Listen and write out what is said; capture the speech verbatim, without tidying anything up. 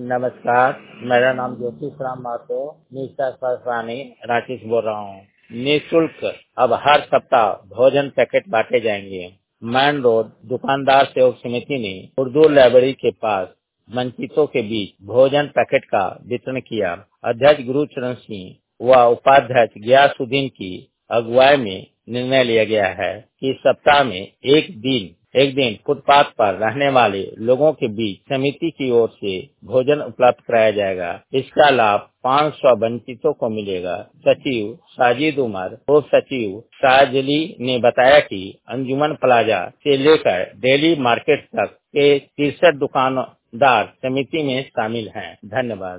नमस्कार, मेरा नाम ज्योतिष राम माथो निष्ठा स्वास्थ्य रांची से बोल रहा हूँ। निःशुल्क अब हर सप्ताह भोजन पैकेट बांटे जाएंगे। मैन रोड दुकानदार सहयोग समिति ने उर्दू लाइब्रेरी के पास वंचितों के बीच भोजन पैकेट का वितरण किया। अध्यक्ष गुरुचरण सिंह व उपाध्यक्ष गयासुद्दीन की अगुवाई में निर्णय लिया गया है कि सप्ताह में एक दिन एक दिन फुटपाथ पर रहने वाले लोगों के बीच समिति की ओर से भोजन उपलब्ध कराया जाएगा। इसका लाभ पाँच सौ वंचितों को मिलेगा। सचिव साजिद उमर, उप सचिव साजली ने बताया कि अंजुमन प्लाजा से लेकर डेली मार्केट तक के तिरसठ दुकानदार समिति में शामिल हैं। धन्यवाद।